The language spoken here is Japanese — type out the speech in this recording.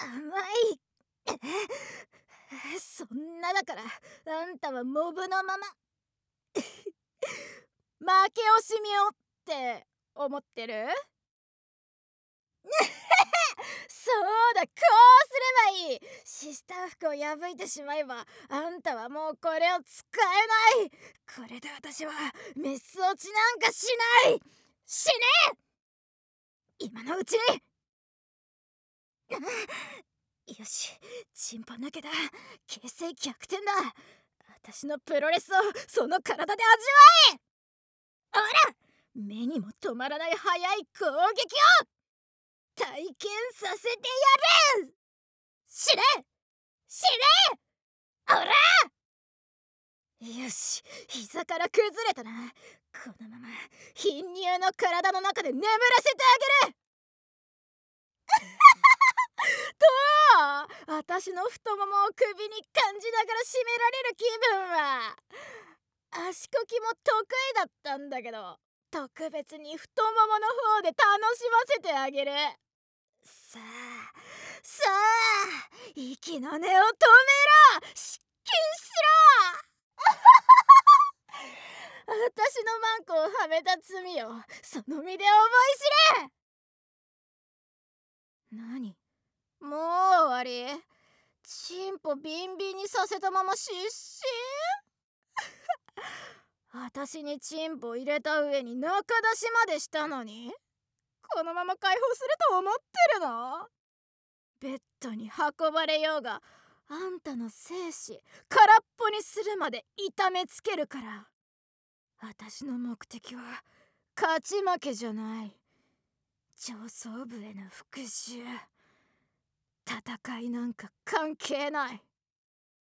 い。そんなだからあんたはモブのまま負け惜しみをって思ってる？そうだ、こうすればいい。シスター服を破いてしまえばあんたはもうこれを使えない。これで私はメス落ちなんかしない。死ね今のうちに。よし、チンポ抜けだ。形勢逆転だ。私のプロレスをその体で味わえ。ほら、目にも止まらない速い攻撃を体験させてやる。死ね死ねほら。よし、膝から崩れたな。このまま貧乳の体の中で眠らせてあげる。どう？私の太ももを首に感じながら締められる気分は。足こきも得意だったんだけど、特別に太ももの方で楽しませてあげる。さあさあ、息の根を止めろ。失禁しろ。私のマンコをはめた罪をその身で思い知れ。何、もう終わり？チンポビンビンにさせたまま失神？私にチンポ入れた上に中出しまでしたのに、このまま解放すると思ってるの？ベッドに運ばれようがあんたの精子空っぽにするまで痛めつけるから。私の目的は勝ち負けじゃない。上層部への復讐。戦いなんか関係ない。